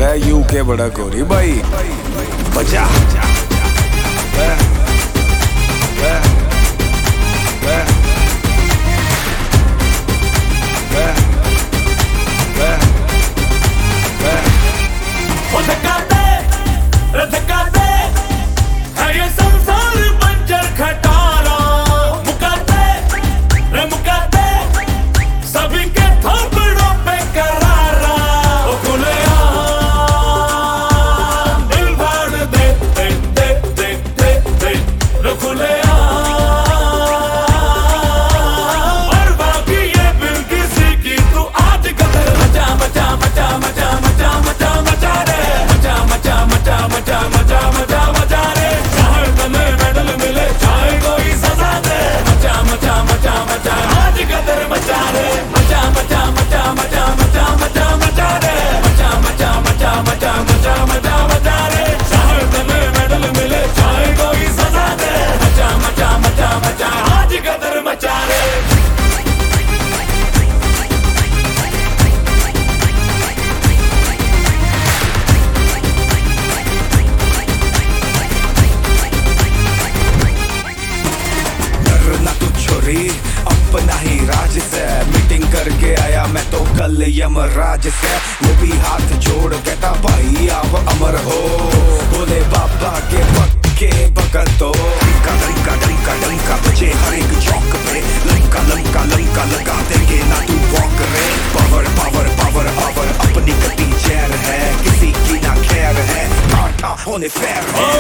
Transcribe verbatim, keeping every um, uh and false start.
है यू के बड़ा गोरी भाई बजा है, है, है, है, है, है। ओ धक्का दे, रे धक्का दे, है ये संसार बंजर खटारा। मुका दे, रे मुका दे, सभी के थोपड़ों पे करारा। ओ खुले आम, दिल फाड़ दे, दे, दे, दे, दे, दे, रे खुले आम। और बाकी ये बिल किसी की तू आज कदर मचा मचा मचा मचा मचा मचा मचा रे मचा मचा मचा मचा मचा मचा मचा रे। चाहे तुम्हें मेडल मिले चाहे कोई सजा दे मचा मचा मचा मचा आज कदर मचा रे मचा मचा मचा मचा मचा मचा मचा रे मचा मचा मचा मचा मचा मचा मचा रे। चाहे तुम्हें मेडल मिले चाहे कोई सजा दे मचा मचा मचा मचा आज कदर मचा रे। डरना तू छोरी अपना ही राज से मीटिंग करके आया मैं तो कल यमराज से। वो भी हाथ जोड़ कहता भाई आप अमर हो बोले बाबा के पक्के भगत तो डंका डंका डंका डंका बजे हर एक चौक पे लंका लंका लंका लगा देंगे ना तू वॉक रे। पावर पावर पावर पावर अपनी गति जहर है किसी की ना खैर है काटा होने फेर है।